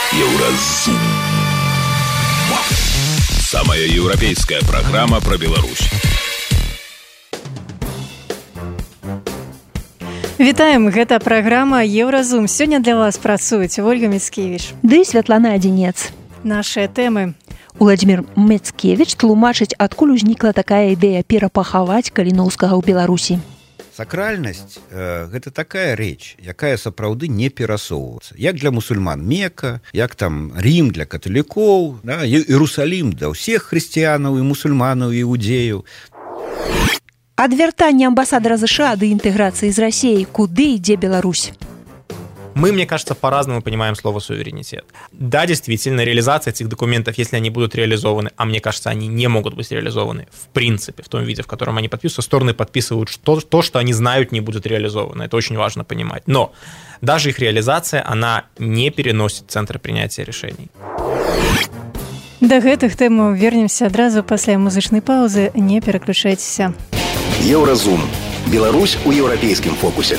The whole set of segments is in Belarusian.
Еўразум. Самая европейская программа про Беларусь. Вітаем, гэта праграма Еўразум. Сёння для вас працуюць Ольга Мицкевич ды Святлана Адзінец. Нашыя тэмы. Уладзімір Мицкевич тлумачыць, адкуль узнікла такая ідэя перапахаваць Каліноўскага ў Беларусі. Сакральнасць гэта такая рэч, якая сапраўды не перасоўваецца. Як для мусульман Мека, як там Рім для каталікоў, да, Іерусалім для ўсіх хрысціянаў і мусульманаў і іудзеяў. Ад вяртання амбасадара США да інтэграцыі з Расіяй, куды ідзе Беларусь? Мы, мне кажется, по-разному понимаем слово «суверенитет». Да, действительно, реализация этих документов, если они будут реализованы, а мне кажется, они не могут быть реализованы в принципе, в том виде, в котором они подписываются, стороны подписывают то, что они знают, не будет реализовано. Это очень важно понимать. Но даже их реализация, она не переносит центр принятия решений. Да гэтых тэмаў вернемся адразу пасля музычнай паўзы. Не пераключайцеся. Еўразум. Беларусь у еўрапейскім фокусе.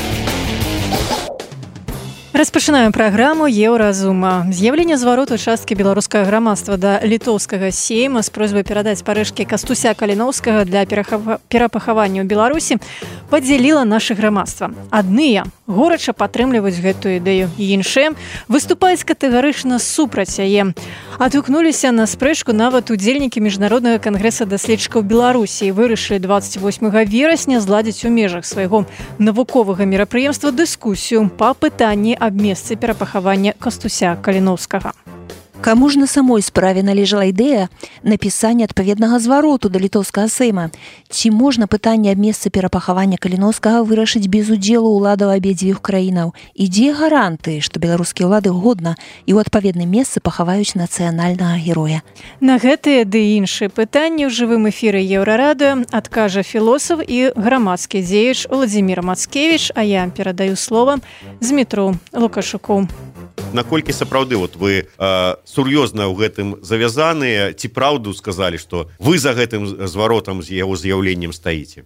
Распачынаем праграму Еўразума. З'яўленне звароту часткі беларускага грамадства да літоўскага сейма з просьбай перадаць парэшткі Кастуся Каліноўскага для перапахавання ў Беларусі падзяліла наша грамадства. Адныя горача падтрымліваюць гэтую ідэю, іншыя выступаюць катэгарычна супраць яе. Адгукнуліся на спрэчку нават удзельнікі міжнароднага кангрэса даследчыкаў Беларусі і вырашылі 28 верасня зладзіць у межах свайго навуковага мерапрыемства дыскусію па пытанні аб месцы перапахавання Кастуся Каліноўскага. Каму ж на самой справе належала ідэя напісання адпаведнага звароту да літоўскага сейма? Ці можна пытанне аб месцы перапахавання Каліноўскага вырашыць без удзелу ўладаў абедзвюх краінаў? І дзе гаранты, што беларускія ўлады годна і ў адпаведным месцы пахаваюць нацыянальнага героя? На гэтыя ды іншыя пытанні ў жывым эфіры Еўрарадыё адкажа філосаф і грамадскі дзеяч Уладзімір Мицкевич, а я перадаю слова Змітру Лукашуку. Наколькі сапраўды вы сур'ёзна ў гэтым завязаныя, ці праўду сказалі, што вы за гэтым зваротам з яго з'яўленнем стаіце?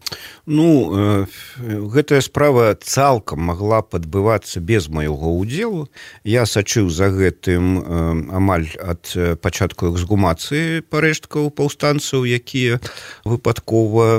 Гэтая справа цалкам магла падбывацца без майго ўдзелу. Я сачыў за гэтым амаль ад пачатку эксгумацыі парэшткаў паўстанцаў, якія выпадкова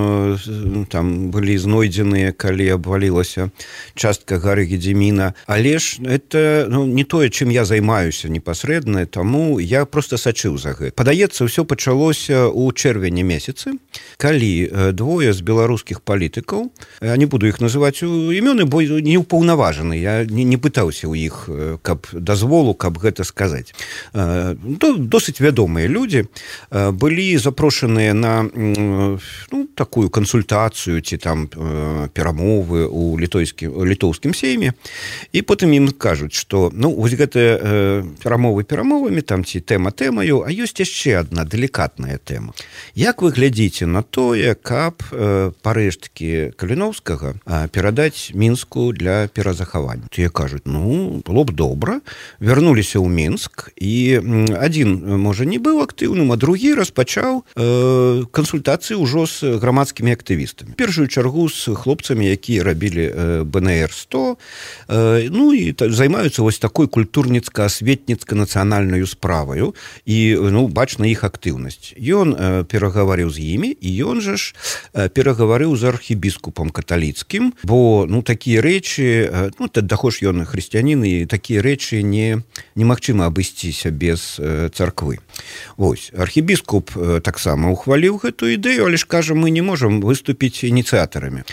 там былі знойдзеныя, калі абвалілася частка гары Гедзіміна. Але ж это не тое, чым я займаюся непасрэдна, таму я просто сачыў за гэта. Падаецца, ўсё пачалося ў чэрвені месяцы, калі двое з беларускіх палітыкаў, я не буду іх называць імёны, бо не ўпаўнаважаны, я не пытаўся ў іх каб дазволу, каб гэта сказаць. Досыць вядомыя людзі былі запрошаныя на такую кансультацыю ці там перамовы ў літоўскім сейме, і потым ім кажуць, што вось гэтыя перамовамі, там ці тэма тэмаю, а ёсць яшчэ адна далікатная тэма. Як вы глядзіце на тое, каб парэшткі Каліноўскага перадаць Мінску для перазахавання? Тыя кажуць, было б добра. Вярнуліся ў Мінск, і адзін, можа, не быў актыўным, а другі распачаў кансультацыі ўжо з грамадскімі актывістамі. Першую чаргу з хлопцамі, якія рабілі БНР-100, і займаюцца вось такой культурніцка-асветніцка-нацыянальнаю справаю, і бачна іх актыўнасць. Ён перагаварыў з імі, і ён жа ж перагаварыў з архібіскупам каталіцкім, бо такія рэчы, дахож ён хрысціянін, і такія рэчы немагчыма абысціся без царквы. Вось, архібіскуп таксама ухваліў гэту ідэю, але ж, кажа, мы не можам выступіць ініцыятарамі.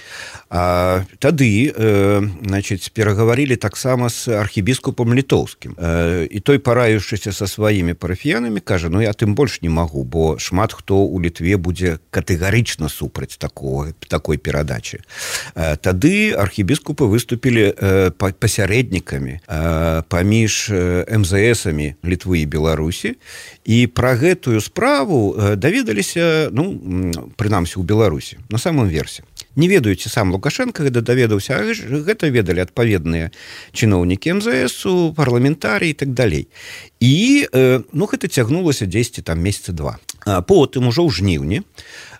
Тады, перагаварылі таксама з архібіскупам літоўскім. І той, параіўшыся са сваімі парафіянамі, кажа, я тым больш не магу, бо шмат хто ў Літве будзе катэгарычна супраць такой перадачы. Тады архібіскупы выступілі пасярэднікамі паміж МЗСамі Літвы і Беларусі, і пра гэтую справу даведаліся, прынамсі ў Беларусі, на самым версе. Не ведаю, ці сам Лукашенко гэта даведаўся, а гэта ведалі адпаведныя чыноўнікі МЗСу, парламентарыі і так далей. І гэта цягнулася дзесьці там месяца два. Потым ужо ў жніўні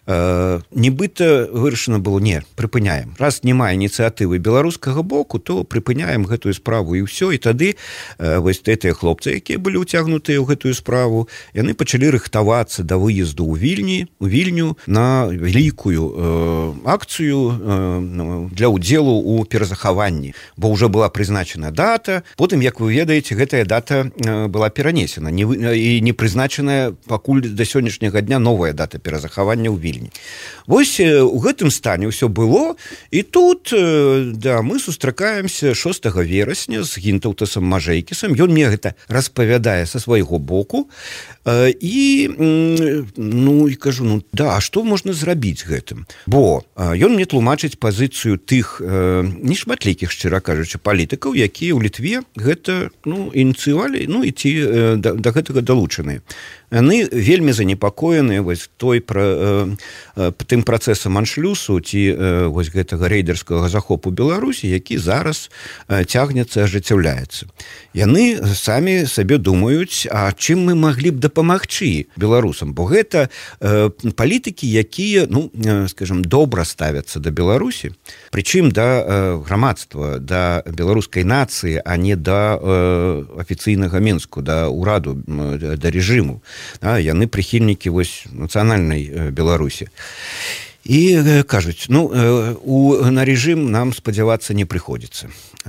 нібыта вырашана было не прыпыняем, раз няма ініцыятывы беларускага боку, то прыпыняем гэтую справу і ўсё, і тады вось гэтыя хлопцы, якія былі ўцягнутыя ў гэтую справу, яны пачалі рыхтавацца да выезду ў Вільню на вялікую акцыю для ўдзелу ў перазахаванні, бо ўжо была прызначана дата. Потым, як вы ведаеце, гэтая дата была перанесена і не прызначаная пакуль да сённяшняга дня новая дата перазахавання ў Вільні. Вось у гэтым стане ўсё было, і тут мы сустракаемся 6 верасня з Гінтаўтасам Мажэйкісам. Ён мне гэта распавядае са свайго боку, і кажу, а што можна зрабіць гэтым? Бо ён мне тлумачыць пазіцыю тых нешматлікіх, шчыра кажучы, палітыкаў, якія ў Літве гэта ініцыявалі, і ці да гэтага далучаныя. Яны вельмі занепакоеныя вось тым працэсам аншлюсу ці вось гэтага рэйдерскага захопу Беларусі, які зараз цягнецца, ажыццяўляецца. Яны самі сабе думаюць, а чым мы маглі б дапамагчы беларусам, бо гэта палітыкі, якія, скажем, добра ставяцца да Беларусі, прычым да грамадства, да беларускай нацыі, а не да афіцыйнага Мінску, да ўраду, да рэжыму. Яны прыхільнікі вось нацыянальнай Беларусі. І кажуць, на рэжым нам спадзявацца не прыходзіцца.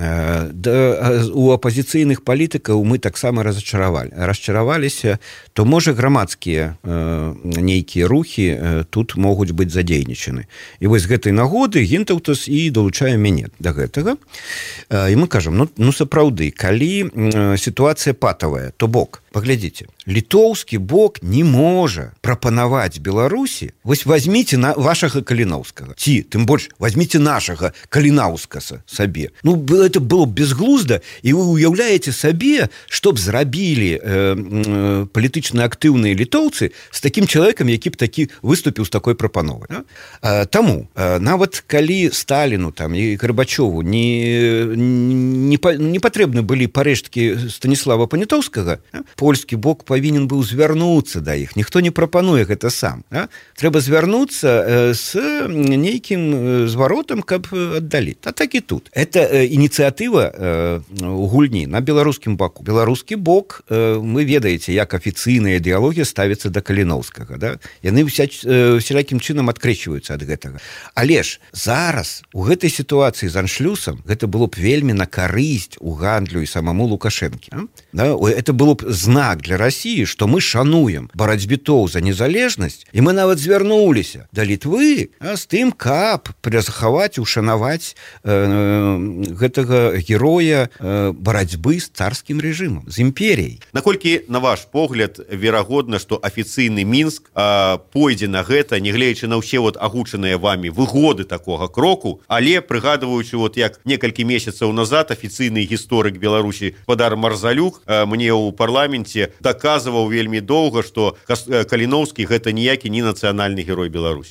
У апазіцыйных палітыкаў мы таксама расчараваліся, то можа грамадскія нейкія рухі тут могуць быць задзейнічаны. І вось гэтай нагоды Гінтаўтас і далучае мяне да гэтага. І мы кажам, сапраўды, калі сітуацыя патавая, то бок, паглядзіце, літоўскі бок не можа прапанаваць Беларусі, вось возьміце вашага Каліноўскага, ці, тым больш, возьміце нашага Калінаўскаса сабе. Это было безглузда, і вы уяўляеце сабе, што б зрабілі палітычна актыўныя літоўцы з такім чалавекам, які б такі выступіў з такой прапановай. Таму, нават калі Сталіну і Гарбачову не патрэбны былі парэшткі Станіслава Панятоўскага, польскі бок павінен быў звярнуцца да іх. Ніхто не прапануе гэта сам. Трэба звярнуцца з нейкім зваротам, каб аддалі. А так і тут. Это ініцыятыва у гульні на беларускім баку. Беларускі бок, вы ведаеце, як афіцыйная ідэалогія ставіцца да Каліноўскага. Яны всялякім чынам адкрэчваюцца ад гэтага. Але ж зараз у гэтай сітуацыі з аншлюсам гэта было б вельмі на карысць у гандлю і самому Лукашэнкі. Это было б знак для России, што мы шануем барацьбітоў за незалежнасць, і мы нават звярнуліся да Літвы з тым, каб перазахаваць, ушанаваць гэтага героя барацьбы з царскім рэжымам, з імперіяй. Наколькі, на ваш погляд, верагодна, што афіцыйны Мінск пойдзе на гэта, нягледзячы на ўсе агучаныя вамі выгоды такога кроку, але прыгадваючы, як некалькі месяцаў назад афіцыйны гісторык Беларусі Падар Марзалюк мне ў парламенце даказваў вельмі доўга, што Каліноўскі гэта ніякі не нацыянальны герой Беларусі.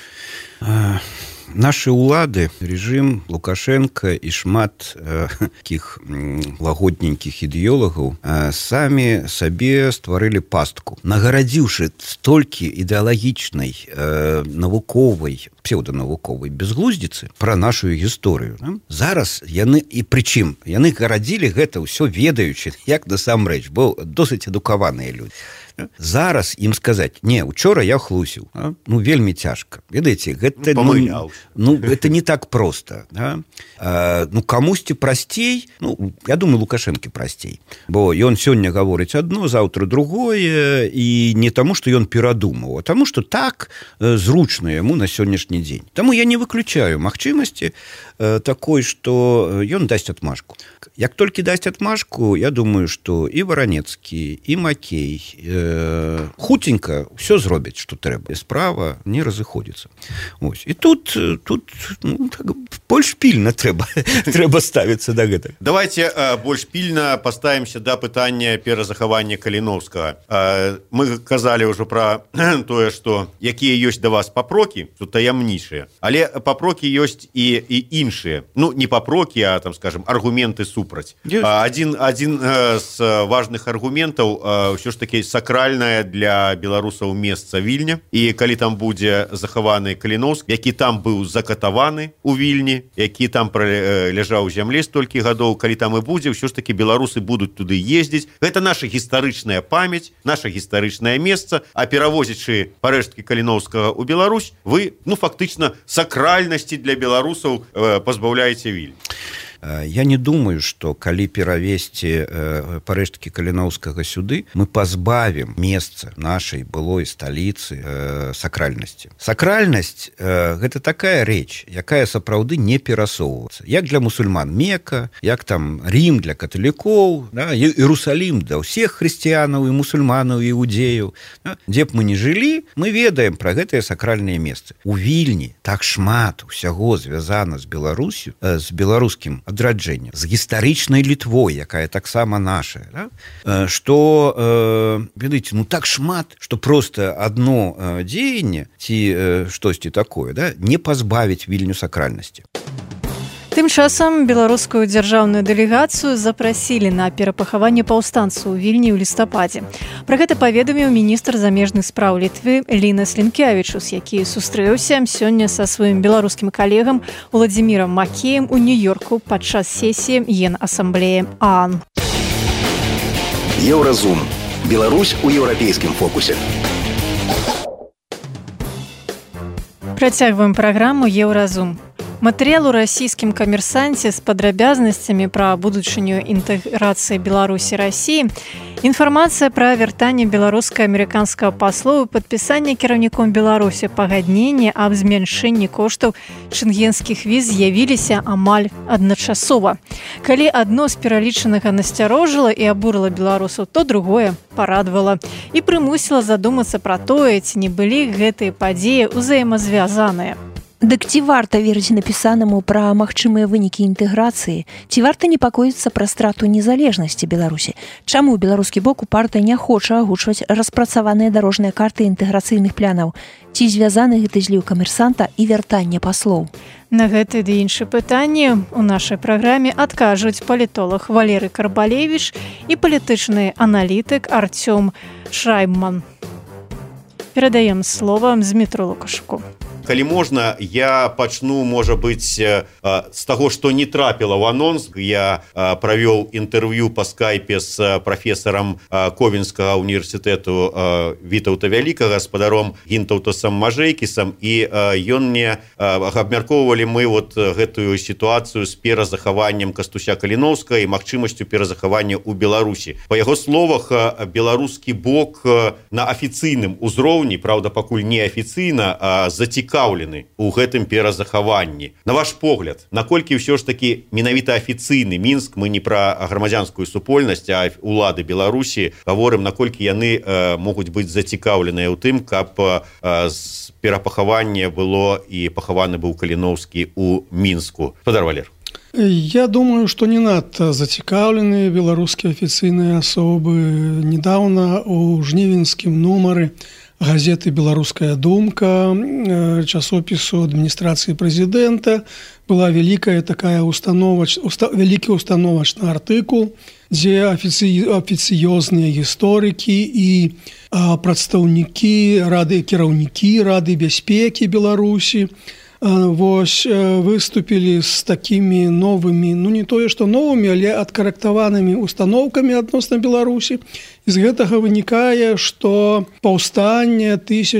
Нашы ўлады, рэжым Лукашенко і шмат такіх лагодненькіх ідэолагаў самі сабе стварылі пастку, нагарадзіўшы столькі ідэалагічнай, навуковай, псеўданавуковай безглуздзіцы пра нашу гісторыю. Зараз яны, і прычым, яны гарадзілі гэта ўсё ведаючы, як насамрэч, бо досыць адукаваныя людзі. Зараз ім сказаць, учора я хлусіў, вельмі цяжка. Ведаеце, гэта гэта не так проста. Камусьці прасцей, я думаю, Лукашэнкі прасцей, бо ён сёння гаворыць адно, заўтра другое, і не таму, што ён перадумаў, а таму, што так зручна яму на сённяшні дзень. Таму я не выключаю магчымасці такой, што ён дасць адмашку. Як толькі дасць адмашку, я думаю, што і Варанецкі, і Макей хутенька ўсё зробяць, што трэба. Справа не разыходзіцца. І тут больш пільна трэба ставіцца да гэтага. Давайте больш пільна паставімся да пытання перазахавання Каліноўскага. Мы казалі ўжо пра тое, што якія ёсць да вас папрокі, тут таямнічыя, але папрокі ёсць і іншыя. Не папрокі, а скажем, аргументы супраць. Адзін з важных аргументаў ўсё ж такі сакрэтнасць сакральнае для беларусаў месца Вільня, і калі там будзе захаваны Каліноўскі, які там быў закатаваны у Вільні, які там ляжаў у зямле столькі гадоў, калі там і будзе, ўсё ж такі беларусы будуць туды ездзіць. Гэта наша гістарычная памяць, наша гістарычнае месца, а перавозячы парэшткі Каліноўскага ў Беларусь, вы, фактычна, сакральнасці для беларусаў пазбаўляеце Вільню. Я не думаю, што калі перавесці парэшткі Каліноўскага сюды, мы пазбавім месца нашай былой сталіцы сакральнасці. Сакральнасць – гэта такая рэч, якая сапраўды не перасоўваецца. Як для мусульман Мека, як там Рім для каталікоў, Іерусалім для ўсіх хрысціянаў і мусульманаў і іудзеяў. Дзе б мы не жылі, мы ведаем пра гэтыя сакральныя месцы. У Вільні так шмат усяго звязана з Беларусю, з беларускім адраджэннем, з гістарычнай Літвой, якая таксама нашая, што, ведаеце, так шмат, што проста адно дзеянне ці штосьці такое не пазбавіць Вільню сакральнасці. Тым часам беларускую дзяржаўную дэлегацыю запрасілі на перапахаванне паўстанцаў у Вільні ў лістападзе. Пра гэта паведаміў міністр замежных спраў Літвы Лінас Лінкявічус, які сустрэўся сёння са сваім беларускім калегам Уладзімірам Макеем у Нью-Йорку падчас сесіі Генасамблеі ААН. Еўразум. Беларусь у еўрапейскім фокусе. Працягваем праграму «Еўразум». Матэрыял у расійскім камерсанце з падрабязнасцямі пра будучыню інтэграцыі Беларусі Расіі, інфармацыя пра вяртанне беларуска-амерыканскага паслоў і падпісанне кіраўніком Беларусі пагаднення аб змяншэнні коштаў шэнгенскіх віз з'явіліся амаль адначасова. Калі адно з пералічанага насцярожыла і абурыла беларусаў, то другое парадавала і прымусіла задумацца пра тое, ці не былі гэтыя падзеі ўзаемазвязаныя. Дык ці варта верыць напісанаму пра магчымыя вынікі інтэграцыі? Ці варта непакоіцца пра страту незалежнасці Беларусі? Чаму беларускі бок упарта не хоча агучваць распрацаваныя дарожныя карты інтэграцыйных планаў? Ці звязаны гэты зліў камерсанта і вяртанне паслоў? На гэтыя ды іншыя пытанні ў нашай праграме адкажуць палітолог Валерый Карбалевіч і палітычны аналітык Артём Шрайман. Перадаем слова Змітру Лукашуку. Калі можна, я пачну, можа быць, з таго, што не трапіла ў анонс. Я правёў інтэрв'ю па скайпе з прафесарам Ковенскага універсітэту Вітаўта Вялікага, спадаром Гінтаўтасам Мажэйкісам, і ён мне абмяркоўвалі мы гэтую сітуацыю з перазахаваннем Кастуся Каліноўскага і магчымасцю перазахавання ў Беларусі. Па яго словах, беларускі бок на афіцыйным узроўні, праўда, пакуль не афіцыйна, зацікаўлены у гэтым перазахаванні. На ваш погляд, наколькі ўсё ж такі менавіта афіцыйны Мінск, мы не пра грамадзянскую супольнасць, а улады Беларусі гаворым, наколькі яны могуць быць зацікаўленыя ў тым, каб перапахаванне было і пахаваны быў Каліноўскі ў Мінску. Спадар Валер. Я думаю, что не надто зацікаўленыя беларускія афіцыйныя асобы. Недавно у жнівеньскім нумары газеты «Беларуская думка», часопісу адміністрацыі прэзідэнта была вялікая такая вялікі установачны артыкул, дзе афіцыёзныя гісторыкі і прадстаўнікі кіраўнікі Рады бяспекі Беларусі выступілі з такімі новымі, не тое, што новымі, але адкарэктаванымі установкамі адносна Беларусі. З гэтага вынікае, што паўстанне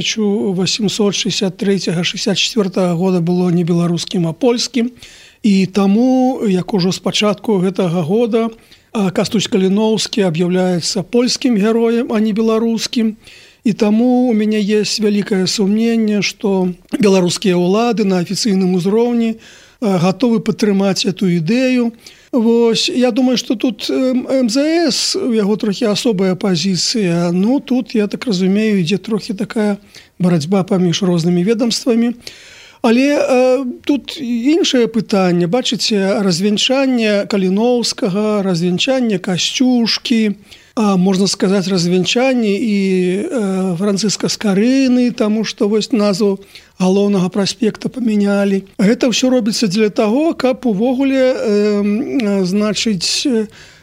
1863-64 года было не беларускім, а польскім. І таму, як ужо з пачатку гэтага года, Кастусь Каліноўскі аб'яўляецца польскім героем, а не беларускім. І таму у мяне есть вялікае сумненне, што беларускія ўлады на афіцыйным узроўні гатовы падтрымаць эту ідэю. Я думаю, што тут МЗС, у яго трохі асобая пазіцыя. Тут, я так разумею, ідзе трохі такая барацьба паміж рознымі ведомствамі. Але тут іншае пытанне. Бачыце, развенчанне Каліноўскага, развенчанне Касцюшкі, можна сказаць, развенчанне і Францыска Скарыны, таму што назву галоўнага праспекта памянялі. Гэта ўсё робіцца для таго, каб увогуле,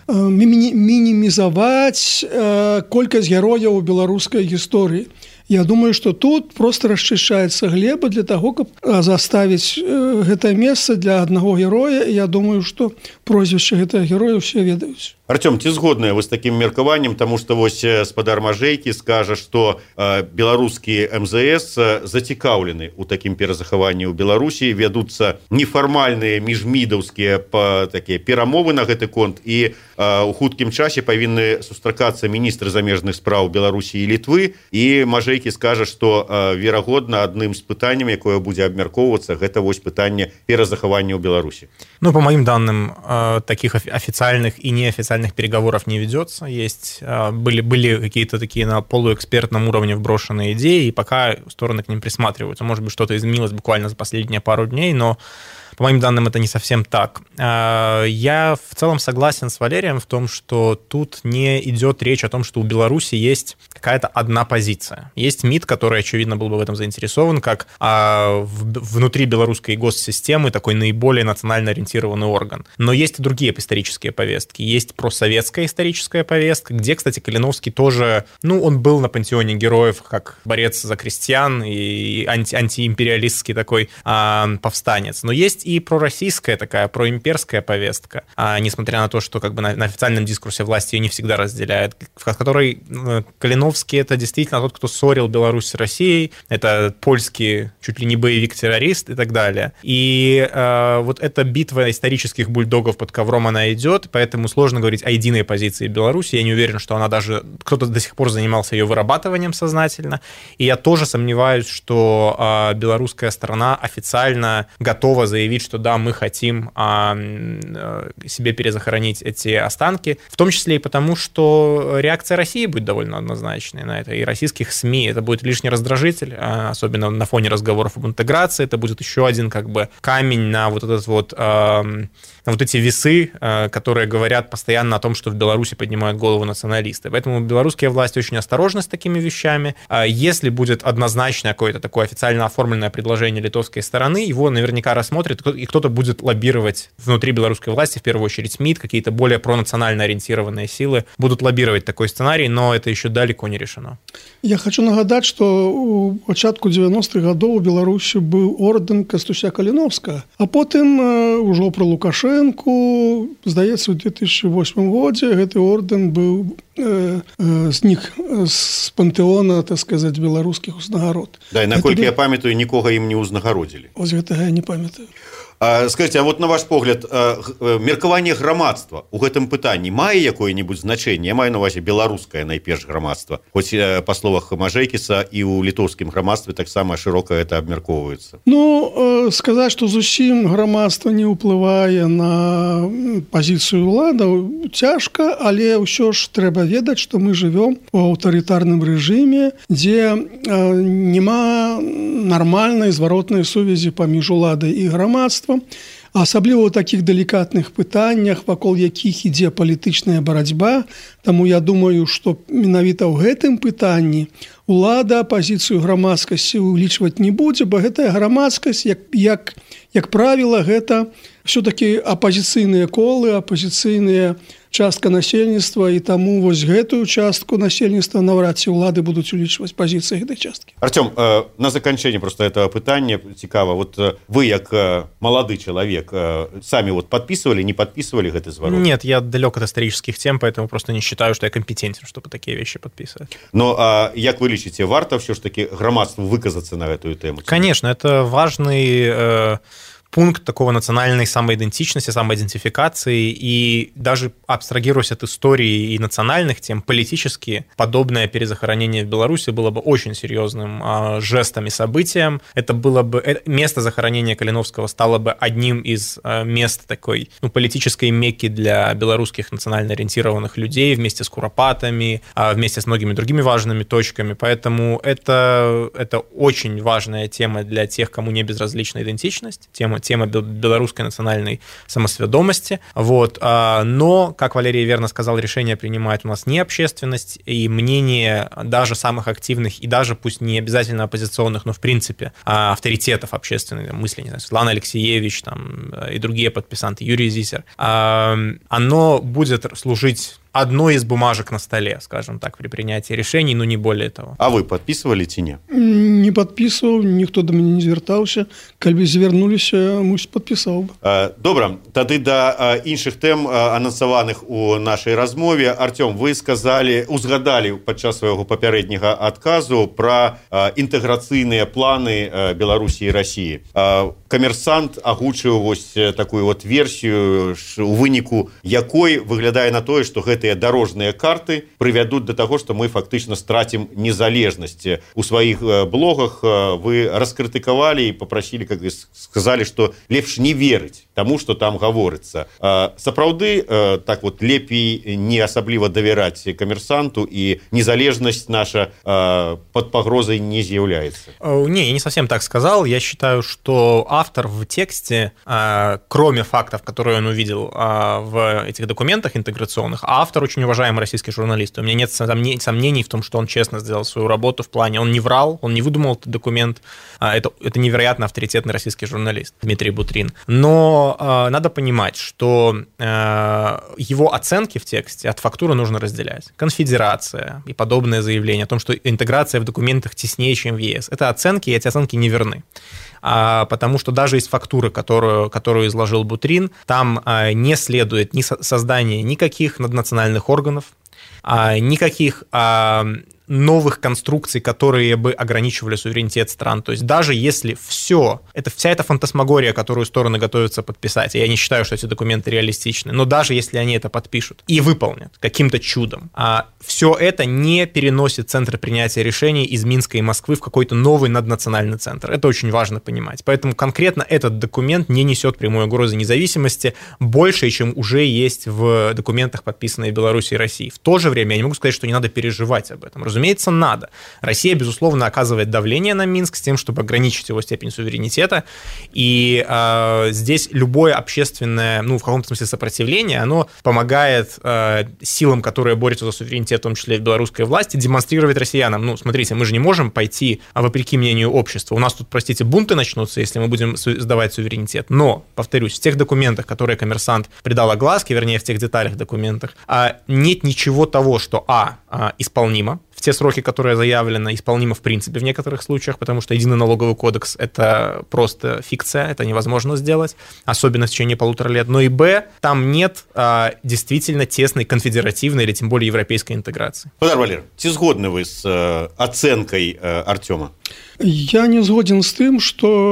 мінімізаваць колькасць герояў у беларускай гісторыі. Я думаю, что тут просто расчышчаецца глеба для того, каб заставіць гэтае месца для аднаго героя. Я думаю, что прозвішча гэтага героя ўсе ведаюць. Артём, ці згодныя вы з такім меркаваннем, таму што вось спадар Мажэйкі скажа, што беларускі МЗС зацікаўлены ў такім перазахаванні ў Беларусі, вядуцца нефармальныя міжмідаўскія такія перамовы на гэты конт, і у хуткім часе павінны сустракацца міністры замежных спраў Беларусі і Літвы, і Мажэйкі скажа, што верагодна адным з пытанняў, якое будзе абмяркоўвацца, гэта вось пытанне перазахавання ў Беларусі. Ну, по моим данным, таких официальных и неофициальных переговоров не ведется. Были какие-то такие на полуэкспертном уровне вброшенные идеи, и пока стороны к ним присматриваются. Может быть, что-то изменилось буквально за последние пару дней, но по моим данным, это не совсем так. Я в целом согласен с Валерием в том, что тут не идет речь о том, что у Беларуси есть какая-то одна позиция. Есть МИД, который, очевидно, был бы в этом заинтересован, как внутри белорусской госсистемы такой наиболее национально ориентированный орган. Но есть и другие исторические повестки. Есть просоветская историческая повестка, где, кстати, Калиновский тоже, он был на пантеоне героев как борец за крестьян и антиимпериалистский такой повстанец. Но есть и пророссийская такая, проимперская повестка, несмотря на то, что как бы на официальном дискурсе власти ее не всегда разделяет, в которой Калиновский — это действительно тот, кто ссорил Беларусь с Россией, это польский чуть ли не боевик-террорист и так далее. И вот эта битва исторических бульдогов под ковром, она идет, поэтому сложно говорить о единой позиции Беларуси. Я не уверен, что она даже... Кто-то до сих пор занимался ее вырабатыванием сознательно, и я тоже сомневаюсь, что белорусская сторона официально готова заявить, что да, мы хотим себе перезахоронить эти останки, в том числе и потому, что реакция России будет довольно однозначной на это, и российских СМИ. Это будет лишний раздражитель, особенно на фоне разговоров об интеграции. Это будет еще один как бы камень на вот этот вот, на вот эти весы, которые говорят постоянно о том, что в Беларуси поднимают голову националисты. Поэтому белорусские власти очень осторожны с такими вещами. Если будет однозначно какое-то такое официально оформленное предложение литовской стороны, его наверняка рассмотрят, и кто-то будет лоббировать внутри белорусской власти, в первую очередь МИД, какие-то более пронационально ориентированные силы будут лоббировать такой сценарий, но это еще далеко не решено. Я хочу нагадать, что у початку 90-х годов у Беларуси был орден Кастуся Калиновскага, а потом уже про Лукашенко, здаецца, у 2008 году этот орден был знік з пантэона, так сказать, беларускіх узнагарод. Да, і наколькі я памятаю, нікога ім не ўзнагародзілі. Ось гэтага я не памятаю. Скажите, а вот на ваш погляд, меркаванне грамадства у гэтым пытанні мае якое-нибудь значэнне? Я маю на увазе беларускае найперш грамадства. Хоць па словах Мажэйкіса і ў літоўскім грамадстве таксама шырока гэта абмяркоўваецца. Сказаць, што зусім грамадства не ўплывае на пазіцыю ўладаў цяжка, але ўсё ж трэба ведаць, што мы жывём у аўтарытарным рэжыме, дзе няма нармальнай зваротнай сувязі паміж уладай і грамадствам, асабліва ў такіх далікатных пытаннях, вакол якіх ідзе палітычная барацьба. Таму я думаю, што менавіта ў гэтым пытанні улада пазіцыю грамадскасці ўлічваць не будзе, бо гэтая грамадскасць, як правіла, гэта все-таки апозіцыйныя колы, апозіцыйныя частка насельніцтва, і таму вось гэтую частку насельніцтва наўрад ці ўлады будуць улічваць пазіцыі гэтай часткі. Артём, на заканчэнне просто этого пытання цікава, вот вы як малады чалавек самі вот подписывали, не подписывали гэты зварот? Нет, я далёк от исторических тем, поэтому просто не считаю, что я компетентен, чтобы такие вещи подписывать. Но як вы лічыце, варта все ж таки грамадству выказацца на гэтую тему? Конечно, это важный пункт такого национальной самоидентичности, самоидентификации, и даже абстрагируясь от истории и национальных тем, политически подобное перезахоронение в Беларуси было бы очень серьезным жестом и событием. Это было бы место захоронения Калиновского стало бы одним из мест такой политической мекки для белорусских национально ориентированных людей вместе с Куропатами, вместе с многими другими важными точками. Поэтому это очень важная тема для тех, кому не безразлична идентичность, тема тема белорусской национальной самосведомости. Вот. Но, как Валерий верно сказал, решение принимает у нас не общественность, и мнение даже самых активных, и даже пусть не обязательно оппозиционных, но в принципе авторитетов общественной мысли, не знаю, Светлана Алексеевич там, и другие подписанты, Юрий Зисер, оно будет служить одной из бумажек на столе, скажем так, при принятии решений, но не более того. А вы подписывали ці не? Не подписывал, никто до меня не звертался. Калі звернулись, мусить подписал бы. Добра, тады да іншых тэм анансаваных у нашай размове. Артём, вы узгадали падчас свайго папярэдняга адказу пра інтэграцыйныя планы Беларусі і Расіі. Камерсант агучыў вось такую вот версію, у выніку якой выглядае на тое, што гэтыя дорожныя карты прывядуць да таго, што мы фактычна страцім незалежнасць. У сваіх блогах вы раскрытыкавалі і папрасілі, как вы сказалі, што лепш не верыць таму, што там гаворыцца. Сапраўды, так вот, лепей не асабліва давяраць камерсанту, і незалежнасць наша под погрозой не з'яўляецца. Не, я не совсем так сказал. Я считаю, что автор в тексте, кроме фактов, которые он увидел в этих документах интеграционных, автор очень уважаемый российский журналист. У меня нет сомнений в том, что он честно сделал свою работу в плане, он не врал, он не выдумал этот документ. Это невероятно авторитетный российский журналист Дмитрий Бутрин. Но надо понимать, что его оценки в тексте от фактуры нужно разделять. Конфедерация и подобные заявления о том, что интеграция в документах теснее, чем в ЕС. Это оценки, и эти оценки не верны. Потому что даже из фактуры, которую изложил Бутрин, там не следует создание никаких наднациональных органов, никаких новых конструкций, которые бы ограничивали суверенитет стран. То есть даже если вся эта фантасмагория, которую стороны готовятся подписать, я не считаю, что эти документы реалистичны, но даже если они это подпишут и выполнят каким-то чудом, все это не переносит центр принятия решений из Минска и Москвы в какой-то новый наднациональный центр. Это очень важно понимать. Поэтому конкретно этот документ не несет прямой угрозы независимости больше, чем уже есть в документах, подписанных Беларусью и Россией. В то же время я не могу сказать, что не надо переживать об этом. Разумеется, надо. Россия, безусловно, оказывает давление на Минск с тем, чтобы ограничить его степень суверенитета, и здесь любое общественное, в каком-то смысле сопротивление, оно помогает силам, которые борются за суверенитет, в том числе и белорусской власти, демонстрировать россиянам, смотрите, мы же не можем пойти вопреки мнению общества, у нас тут, простите, бунты начнутся, если мы будем сдавать суверенитет, но, повторюсь, в тех документах, которые коммерсант придал огласке, вернее, в тех деталях документах, нет ничего того, что исполнимо, в те сроки, которые заявлены, исполнимо в принципе в некоторых случаях, потому что единый налоговый кодекс – это просто фикция, это невозможно сделать, особенно в течение 1,5 лет. Но и б, там нет действительно тесной конфедеративной или тем более европейской интеграции. Подар Валер, ці згодны вы с оценкой Артема? Я не згоден з тым,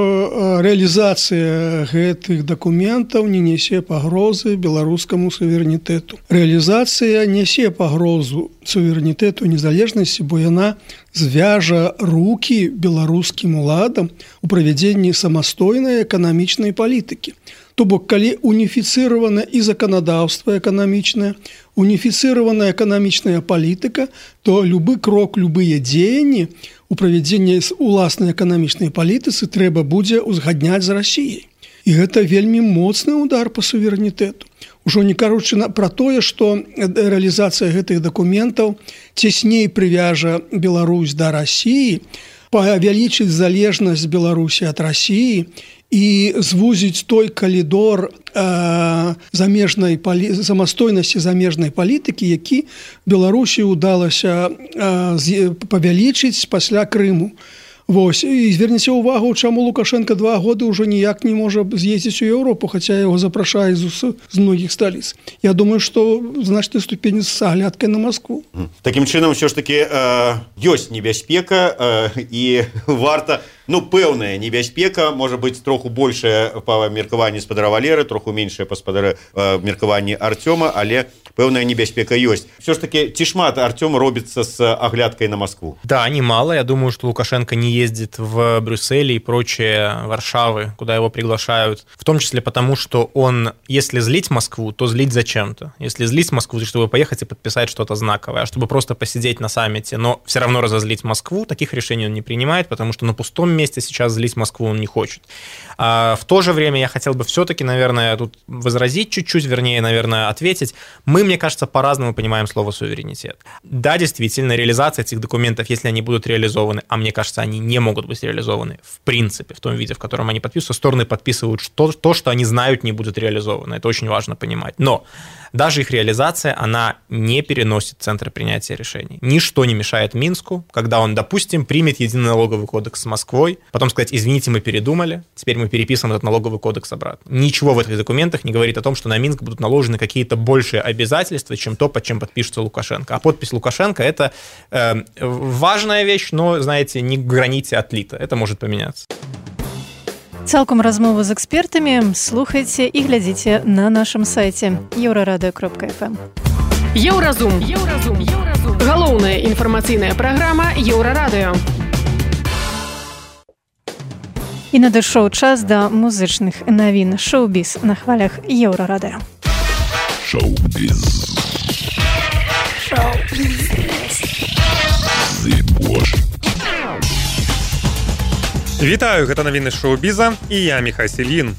што рэалізацыя гэтых дакументаў не нясе пагрозы беларускаму суверэнітэту. Рэалізацыя нясе пагрозу суверэнітэту незалежнасці, бо яна звяжа рукі беларускім уладам у правядзенні самастойнай эканамічнай палітыкі. То бок, калі уніфіцыравана і заканадаўства эканамічнае, уніфіцыраваная эканамічная палітыка, то любы крок, любыя дзеянні у правядзенні уласнай эканамічнай палітыцы трэба будзе узгадняць з Расіяй. І гэта вельмі моцны удар па суверэнітэту. Ужо не кажучы пра тое, што рэалізацыя гэтых дакументаў цесней прывяжа Беларусь да Расіі, павялічыць залежнасць Беларусі ад Расіі і звузіць той калідор самастойнасці замежнай палітыкі, які Беларусі ўдалася павялічыць пасля Крыму. Вось, і зверніце ўвагу, чаму Лукашенко 2 годы ўжо ніяк не можа з'ездзіць у Еўропу, хаця яго запрашаюць з многіх сталіц. Я думаю, што значная ступень з аглядкай на Москву. Такім чынам, ўсё ж такі ёсць небяспека, і варта, пэўная небяспека, можа быць троху большая па меркаванні спадара Валеры, троху меншая па меркаванні Артёма, але пэўная небяспека ёсць. Все ж таки ці шмат Артём робіцца с оглядкой на Москву? Да, немало. Я думаю, что Лукашенко не ездит в Брюссель и прочие Варшавы, куда его приглашают, в том числе потому, что он, если злить Москву, то злить зачем-то. Если злить Москву, то чтобы поехать и подписать что-то знаковое, а чтобы просто посидеть на саммите, но все равно разозлить Москву, таких решений он не принимает, потому что на пустом месте сейчас злить Москву он не хочет. А в то же время я хотел бы все-таки, наверное, тут возразить чуть-чуть, вернее, наверное, ответить. Мы, мне кажется, по-разному понимаем слово «суверенитет». Да, действительно, реализация этих документов, если они будут реализованы, а мне кажется, они не могут быть реализованы в принципе, в том виде, в котором они подписываются, стороны подписывают то, что они знают, не будет реализовано. Это очень важно понимать. Но даже их реализация, она не переносит центр принятия решений. Ничто не мешает Минску, когда он, допустим, примет единый налоговый кодекс с Москвой, потом сказать: извините, мы передумали, теперь мы переписываем этот налоговый кодекс обратно. Ничего в этих документах не говорит о том, что на Минск будут наложены какие-то большие обязательства, чем то, под чем подпишется Лукашенко. А подпись Лукашенко – это важная вещь, но, знаете, не в граните отлита. Это может поменяться. Цалком размову з экспертамі слухайце і глядзіце на нашым сайце еўрарадыё.фм. Еўразум. Галоўная інфармацыйная праграма Еўрарадыё. І надышоў час да музычных навін. Шоу-біз на хвалях Еўрарадыё. Шоу-біз. Вітаю, гэта навіны шоу-біза і я Міхай Сельін.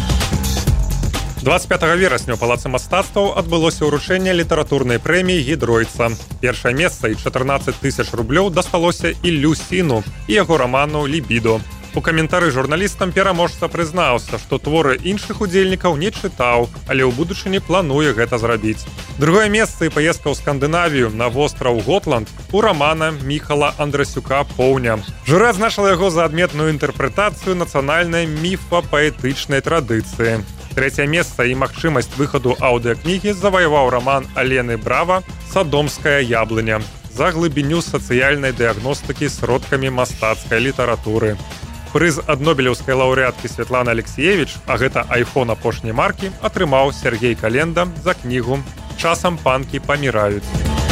25 верасня ў Палацы мастацтваў адбылося ўручэнне літаратурнай прэміі «Гідройца». Першае месца і 14 000 рублёў дасталося Іллю Сіну і яго раману «Лібідо». У каментары журналістам пераможца прызнаўся, што творы іншых удзельнікаў не чытаў, але ў будучыні плануе гэта зрабіць. Другое месца і паездка ў Скандынавію на востраў Готланд у рамана Міхала Андрасюка «Поўня». Журы адзначыла яго за адметную інтэрпрэтацыю нацыянальнай міфапаэтычнай традыцыі. Трэцяе месца і магчымасць выхаду аўдыакнігі заваяваў раман Алены Брава «Садомская яблыня» за глыбіню сацыяльнай дыягностыкі сродкамі мастацкай літаратуры. Прыз ад нобелеўскай лаўрэаткі Святланы Алексеевіч, а гэта айфон апошняй маркі, атрымаў Сергей Календа за кнігу «Часам панкі паміраюць».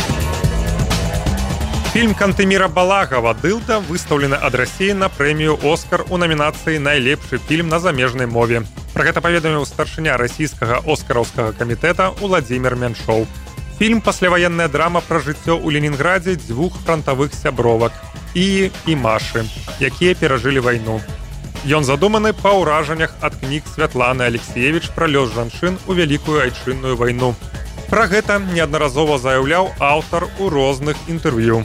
Фільм Кантэміра Балагава «Дылда» выстаўлены ад Расіі на прэмію «Оскар» у намінацыі «Найлепшы фільм на замежнай мове». Пра гэта паведаміў старшыня расійскага оскараўскага камітэта Уладзімір Мяншоў. Фільм пасляваенная драма пра жыццё ў Ленінградзе дзвюх франтавых сябровак і Машы, якія перажылі вайну. Ён задуманы па ўражаннях ад кніг Святланы Алексеевіч пра лёс жанчын у Вялікую айчынную вайну. Пра гэта неаднаразова заяўляў аўтар у розных інтэрв'ю.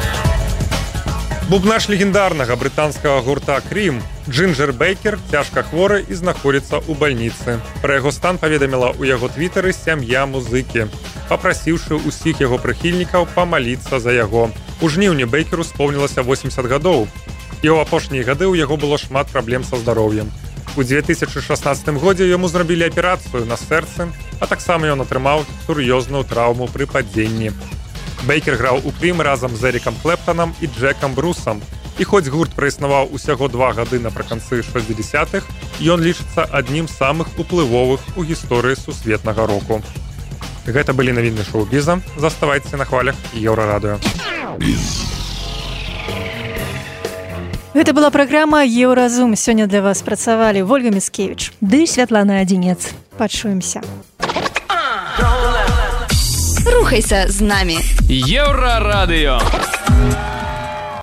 Бубнаш легендарнага брытанскага гурта «Крім» Джинджер Бейкер цяжка хворы і знаходзіцца ў бальніцы. Пра яго стан паведаміла ў яго твітары сям'я музыкі, папрасіўшы ўсіх яго прыхільнікаў памаліцца за яго. У жніўні Бейкеру споўнілася 80 гадоў, і ў апошнія гады ў яго было шмат праблем са здароўем. У 2016 годзе яму зрабілі аперацыю на сэрцы, а таксама ён атрымаў сур'ёзную траўму пры падзенні. Бейкер граў у «Крім» разам з Эрікам Клэптанам і Джекам Брусам. І хоць гурт праіснаваў усяго 2 гады напрыканцы 60-х, ён лічыцца аднім з самых уплывовых у гісторыі сусветнага року. Гэта былі навіны шоу-біза. Заставайцеся на хвалях Еўрарадыё. Гэта была праграма «Еўразум». Сёння для вас працавалі Вольга Міскевіч ды Святлана Адзінец. Пачуемся. Рухайся з намі. Еўрарадыё.